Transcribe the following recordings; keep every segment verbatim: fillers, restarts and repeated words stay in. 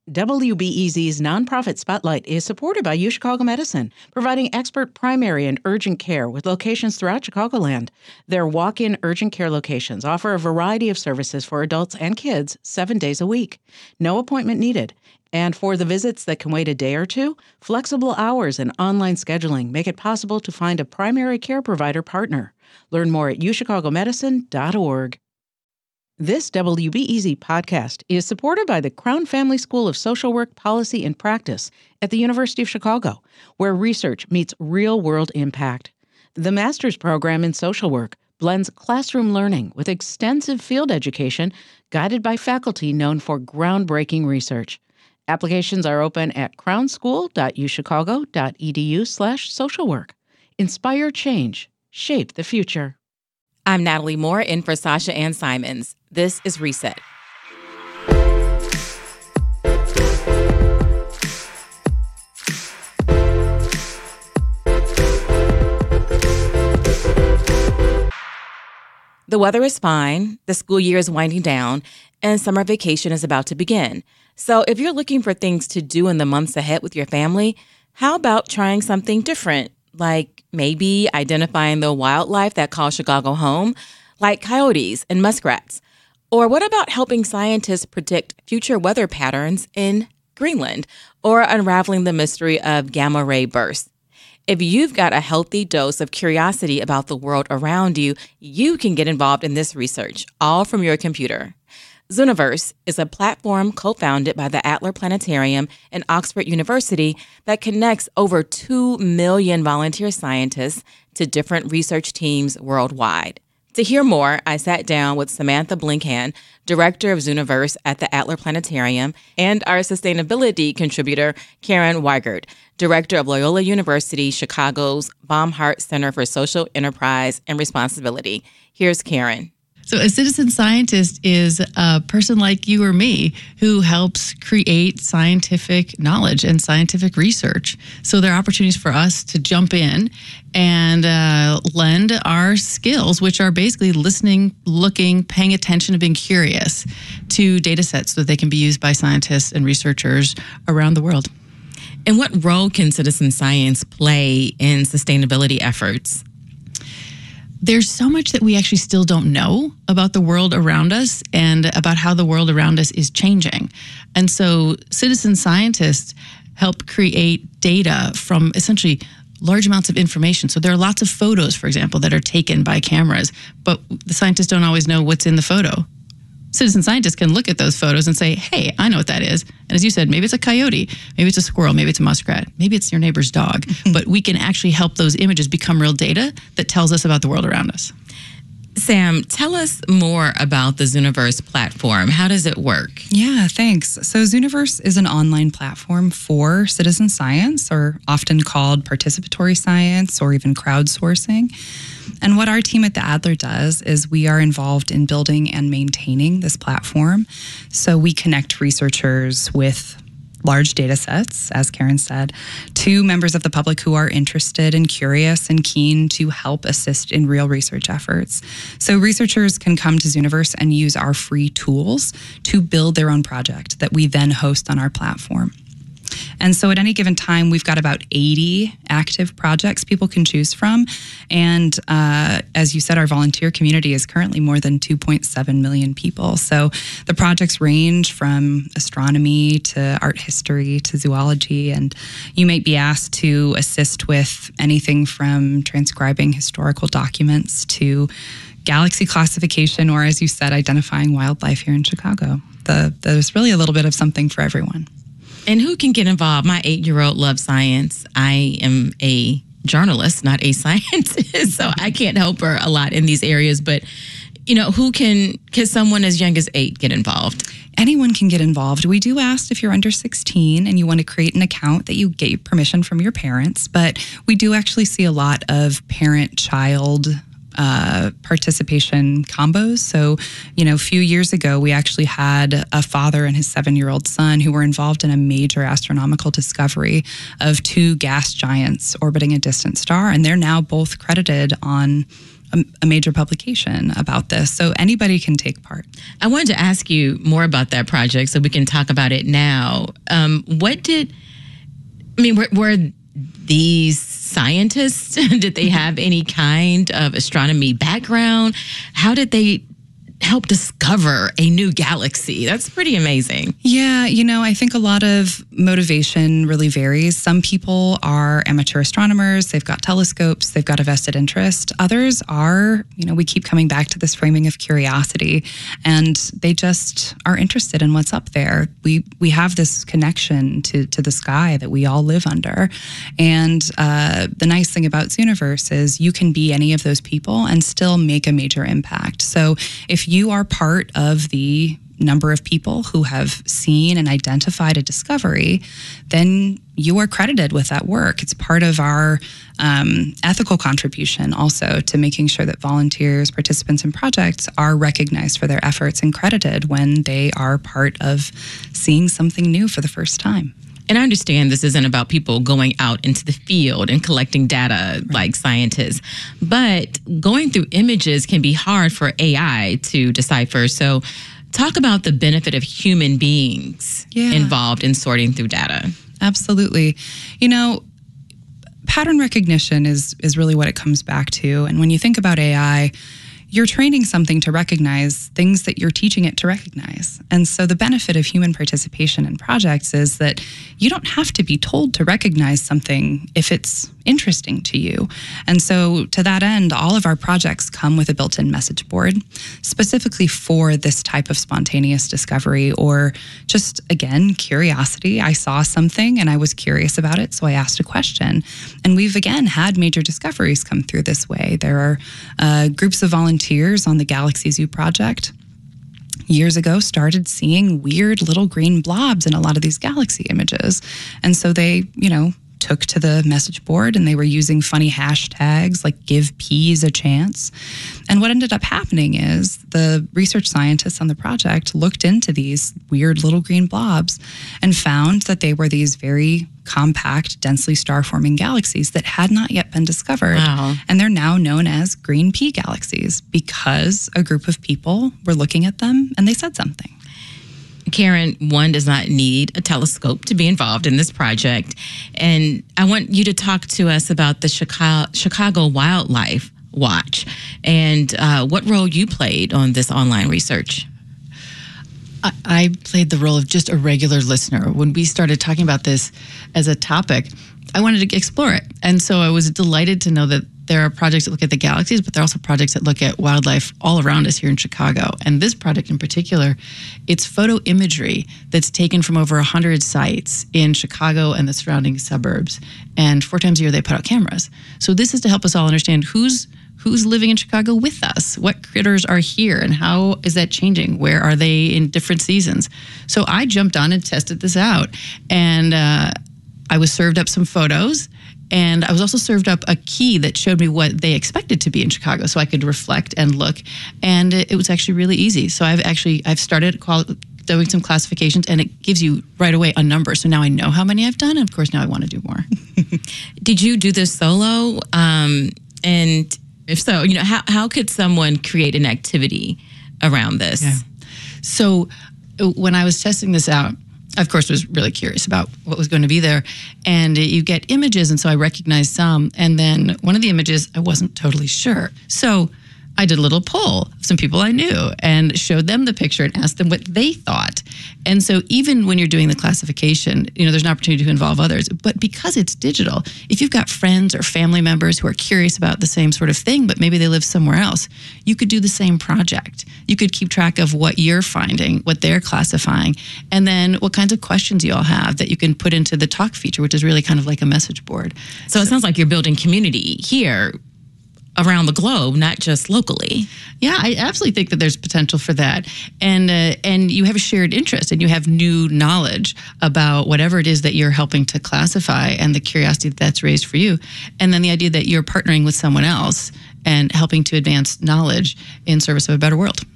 W B E Z's nonprofit Spotlight is supported by UChicago Medicine, providing expert primary and urgent care with locations throughout Chicagoland. Their walk-in urgent care locations offer a variety of services for adults and kids seven days a week. No appointment needed. And for the visits that can wait a day or two, flexible hours and online scheduling make it possible to find a primary care provider partner. Learn more at u chicago medicine dot org. This W B E Z podcast is supported by the Crown Family School of Social Work, Policy, and Practice at the University of Chicago, where research meets real-world impact. The master's program in social work blends classroom learning with extensive field education guided by faculty known for groundbreaking research. Applications are open at crownschool dot u chicago dot e d u slash social work. Inspire change. Shape the future. I'm Natalie Moore, in for Sasha Ann Simons. This is Reset. The weather is fine, the school year is winding down, and summer vacation is about to begin. So if you're looking for things to do in the months ahead with your family, how about trying something different? Like maybe identifying the wildlife that calls Chicago home, like coyotes and muskrats. Or what about helping scientists predict future weather patterns in Greenland, or unraveling the mystery of gamma ray bursts? If you've got a healthy dose of curiosity about the world around you, you can get involved in this research, all from your computer. Zooniverse is a platform co-founded by the Adler Planetarium and Oxford University that connects over two million volunteer scientists to different research teams worldwide. To hear more, I sat down with Samantha Blinkhan, director of Zooniverse at the Adler Planetarium, and our sustainability contributor, Karen Weigert, director of Loyola University Chicago's Baumhart Center for Social Enterprise and Responsibility. Here's Karen. So a citizen scientist is a person like you or me who helps create scientific knowledge and scientific research. So there are opportunities for us to jump in and uh, lend our skills, which are basically listening, looking, paying attention, and being curious to data sets so that they can be used by scientists and researchers around the world. And what role can citizen science play in sustainability efforts? There's so much that we actually still don't know about the world around us and about how the world around us is changing. And so citizen scientists help create data from essentially large amounts of information. So there are lots of photos, for example, that are taken by cameras, but the scientists don't always know what's in the photo. Citizen scientists can look at those photos and say, hey, I know what that is. And as you said, maybe it's a coyote, maybe it's a squirrel, maybe it's a muskrat, maybe it's your neighbor's dog. But we can actually help those images become real data that tells us about the world around us. Sam, tell us more about the Zooniverse platform. How does it work? Yeah, thanks. So Zooniverse is an online platform for citizen science, or often called participatory science or even crowdsourcing. And what our team at the Adler does is we are involved in building and maintaining this platform. So we connect researchers with large data sets, as Karen said, to members of the public who are interested and curious and keen to help assist in real research efforts. So researchers can come to Zooniverse and use our free tools to build their own project that we then host on our platform. And so at any given time, we've got about eighty active projects people can choose from. And uh, as you said, our volunteer community is currently more than two point seven million people. So the projects range from astronomy to art history to zoology. And you might be asked to assist with anything from transcribing historical documents to galaxy classification, or as you said, identifying wildlife here in Chicago. The, there's really a little bit of something for everyone. And who can get involved? My eight-year-old loves science. I am a journalist, not a scientist, so I can't help her a lot in these areas. But, you know, who can, can someone as young as eight get involved? Anyone can get involved. We do ask if you're under sixteen and you want to create an account that you get permission from your parents. But we do actually see a lot of parent-child Uh, participation combos. So, you know, a few years ago, we actually had a father and his seven-year-old son who were involved in a major astronomical discovery of two gas giants orbiting a distant star. And they're now both credited on a, a major publication about this. So anybody can take part. I wanted to ask you more about that project so we can talk about it now. Um, what did, I mean, were, were these scientists, did they have any kind of astronomy background? How did they help discover a new galaxy? That's pretty amazing. Yeah, you know, I think a lot of motivation really varies. Some people are amateur astronomers, they've got telescopes, they've got a vested interest. Others are, you know, we keep coming back to this framing of curiosity, and they just are interested in what's up there. We we have this connection to, to the sky that we all live under. And uh, the nice thing about Zooniverse is you can be any of those people and still make a major impact. So if you are part of the number of people who have seen and identified a discovery, then you are credited with that work. It's part of our um, ethical contribution also to making sure that volunteers, participants in projects are recognized for their efforts and credited when they are part of seeing something new for the first time. And I understand this isn't about people going out into the field and collecting data right. like scientists, but going through images can be hard for A I to decipher. So talk about the benefit of human beings yeah. involved in sorting through data. Absolutely. You know, pattern recognition is is really what it comes back to. And when you think about A I, you're training something to recognize things that you're teaching it to recognize. And so the benefit of human participation in projects is that you don't have to be told to recognize something if it's interesting to you. And so to that end, all of our projects come with a built-in message board specifically for this type of spontaneous discovery or just, again, curiosity. I saw something and I was curious about it, so I asked a question. And we've, again, had major discoveries come through this way. There are uh, groups of volunteers on the Galaxy Zoo project years ago started seeing weird little green blobs in a lot of these galaxy images. And so they, you know, took to the message board and they were using funny hashtags like give peas a chance. And what ended up happening is the research scientists on the project looked into these weird little green blobs and found that they were these very compact, densely star-forming galaxies that had not yet been discovered. Wow. And they're now known as green pea galaxies because a group of people were looking at them and they said something. Karen, one does not need a telescope to be involved in this project. And I want you to talk to us about the Chicago, Chicago Wildlife Watch and uh, what role you played on this online research. I, I played the role of just a regular listener. When we started talking about this as a topic, I wanted to explore it. And so I was delighted to know that there are projects that look at the galaxies, but there are also projects that look at wildlife all around us here in Chicago. And this project in particular, it's photo imagery that's taken from over one hundred sites in Chicago and the surrounding suburbs. And four times a year, they put out cameras. So this is to help us all understand who's who's living in Chicago with us, what critters are here, and how is that changing? Where are they in different seasons? So I jumped on and tested this out. And uh, I was served up some photos. And I was also served up a key that showed me what they expected to be in Chicago so I could reflect and look. And it was actually really easy. So I've actually, I've started quali- doing some classifications and it gives you right away a number. So now I know how many I've done. And of course, now I want to do more. Did you do this solo? Um, and if so, you know, how, how could someone create an activity around this? Yeah. So when I was testing this out, I, of course, was really curious about what was going to be there. And you get images, and so I recognized some. And then one of the images, I wasn't totally sure. So I did a little poll of some people I knew and showed them the picture and asked them what they thought. And so even when you're doing the classification, you know, there's an opportunity to involve others. But because it's digital, if you've got friends or family members who are curious about the same sort of thing, but maybe they live somewhere else, you could do the same project. You could keep track of what you're finding, what they're classifying, and then what kinds of questions you all have that you can put into the talk feature, which is really kind of like a message board. So, so it sounds like you're building community here around the globe, not just locally. Yeah, I absolutely think that there's potential for that. And uh, and you have a shared interest and you have new knowledge about whatever it is that you're helping to classify and the curiosity that that's raised for you. And then the idea that you're partnering with someone else and helping to advance knowledge in service of a better world.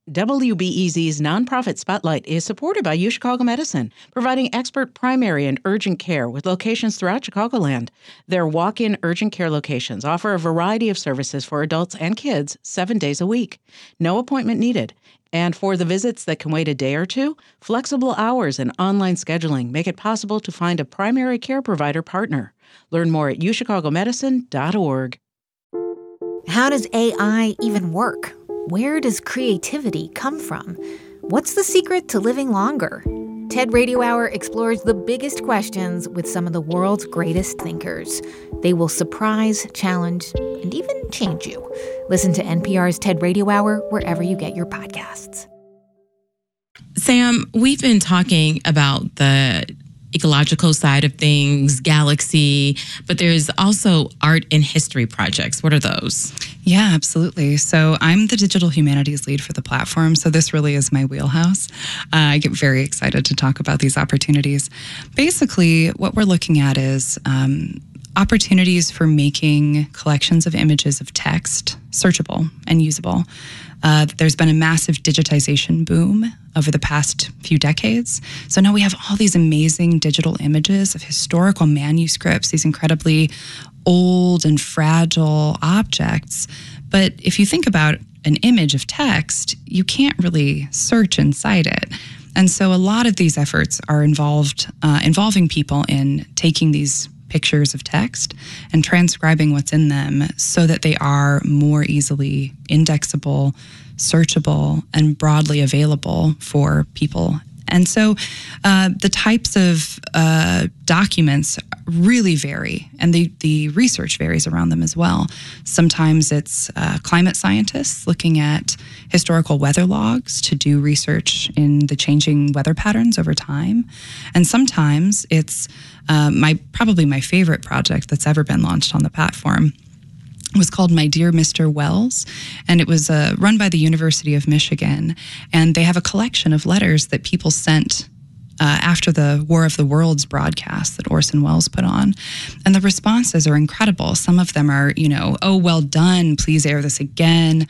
W B E Z's Nonprofit Spotlight is supported by UChicago Medicine, providing expert primary and urgent care with locations throughout Chicagoland. Their walk-in urgent care locations offer a variety of services for adults and kids seven days a week. No appointment needed. And for the visits that can wait a day or two, flexible hours and online scheduling make it possible to find a primary care provider partner. Learn more at u chicago medicine dot org. How does A I even work? Where does creativity come from? What's the secret to living longer? TED Radio Hour explores the biggest questions with some of the world's greatest thinkers. They will surprise, challenge, and even change you. Listen to N P R's TED Radio Hour wherever you get your podcasts. Sam, we've been talking about the ecological side of things, Galaxy, but there's also art and history projects. What are those? Yeah, absolutely. So I'm the digital humanities lead for the platform, so this really is my wheelhouse. Uh, I get very excited to talk about these opportunities. Basically, what we're looking at is um, opportunities for making collections of images of text searchable and usable. Uh, there's been a massive digitization boom over the past few decades. So now we have all these amazing digital images of historical manuscripts, these incredibly old and fragile objects. But if you think about an image of text, you can't really search inside it. And so a lot of these efforts are involved, uh, involving people in taking these pictures of text and transcribing what's in them so that they are more easily indexable, searchable, and broadly available for people. And so uh, the types of uh, documents really vary, and the, the research varies around them as well. Sometimes it's uh, climate scientists looking at historical weather logs to do research in the changing weather patterns over time. And sometimes it's uh, my probably my favorite project that's ever been launched on the platform. It was called My Dear Mister Wells, and it was uh, run by the University of Michigan. And they have a collection of letters that people sent uh, after the War of the Worlds broadcast that Orson Welles put on. And the responses are incredible. Some of them are, you know, oh, well done, please air this again.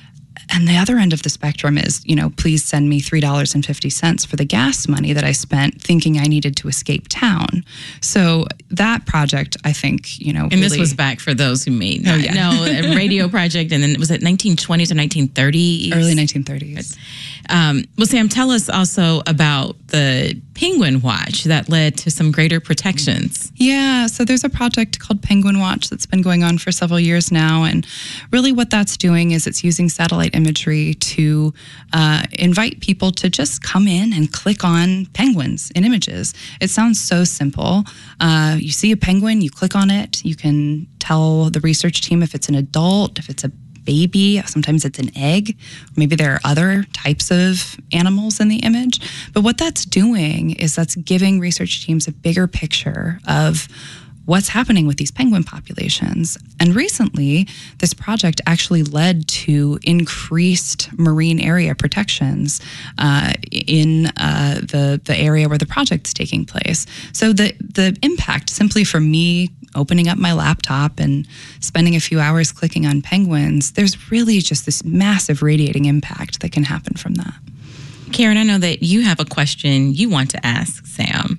And the other end of the spectrum is, you know, please send me three dollars and fifty cents for the gas money that I spent thinking I needed to escape town. So that project, I think, you know, And really, this was back for those who may not Oh, yeah. know, a radio project, and then was it nineteen twenties or nineteen thirties? early nineteen thirties. Um, well, Sam, tell us also about the Penguin Watch that led to some greater protections. Yeah, so there's a project called Penguin Watch that's been going on for several years now. And really what that's doing is it's using satellite imagery to uh, invite people to just come in and click on penguins in images. It sounds so simple. Uh, you see a penguin, you click on it. You can tell the research team if it's an adult, if it's a baby, sometimes it's an egg, or maybe there are other types of animals in the image. But what that's doing is that's giving research teams a bigger picture of what's happening with these penguin populations. And recently, this project actually led to increased marine area protections uh, in uh, the, the area where the project's taking place. So the, the impact, simply for me opening up my laptop and spending a few hours clicking on penguins, there's really just this massive radiating impact that can happen from that. Karen, I know that you have a question you want to ask Sam.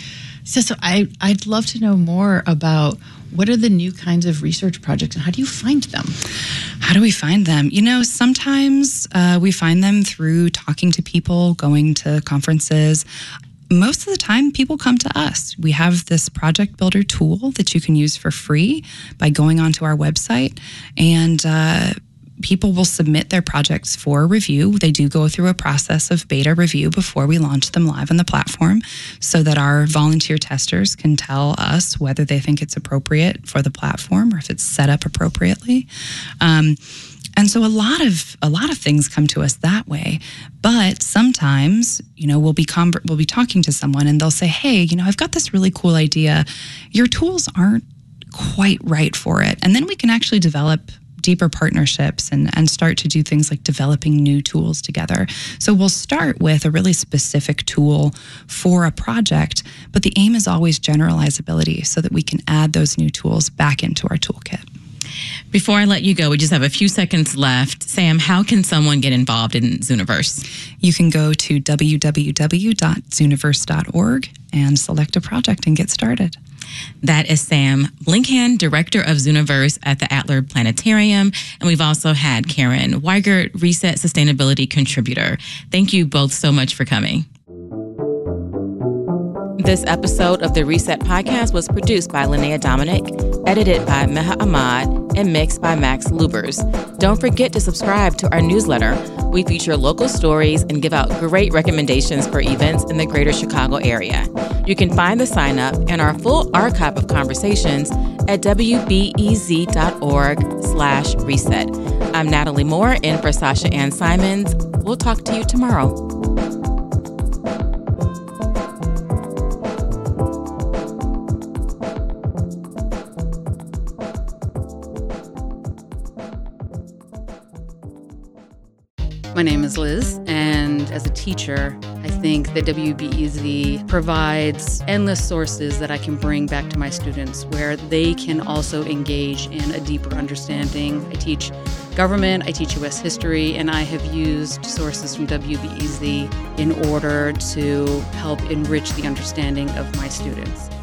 So, so I, I'd love to know more about what are the new kinds of research projects and how do you find them? How do we find them? You know, sometimes uh, we find them through talking to people, going to conferences. Most of the time, people come to us. We have this project builder tool that you can use for free by going onto our website, and uh, people will submit their projects for review. They do go through a process of beta review before we launch them live on the platform so that our volunteer testers can tell us whether they think it's appropriate for the platform or if it's set up appropriately. Um, And so a lot of a lot of things come to us that way. But sometimes, you know, we'll be conver- we'll be talking to someone and they'll say, "Hey, you know, I've got this really cool idea. Your tools aren't quite right for it." And then we can actually develop deeper partnerships and, and start to do things like developing new tools together. So we'll start with a really specific tool for a project, but the aim is always generalizability so that we can add those new tools back into our toolkit. Before I let you go, we just have a few seconds left. Sam, how can someone get involved in Zooniverse? You can go to w w w dot zooniverse dot org and select a project and get started. That is Sam Blinkhand, Director of Zooniverse at the Adler Planetarium. And we've also had Karen Weigert, Reset Sustainability Contributor. Thank you both so much for coming. This episode of the Reset Podcast was produced by Linnea Dominic, edited by Meha Ahmad, and mixed by Max Lubers. Don't forget to subscribe to our newsletter. We feature local stories and give out great recommendations for events in the greater Chicago area. You can find the sign up and our full archive of conversations at w b e z dot org slash reset. I'm Natalie Moore in for Sasha Ann Simons. We'll talk to you tomorrow. My name is Liz, and as a teacher, I think that W B E Z provides endless sources that I can bring back to my students where they can also engage in a deeper understanding. I teach government, I teach U S history, and I have used sources from W B E Z in order to help enrich the understanding of my students.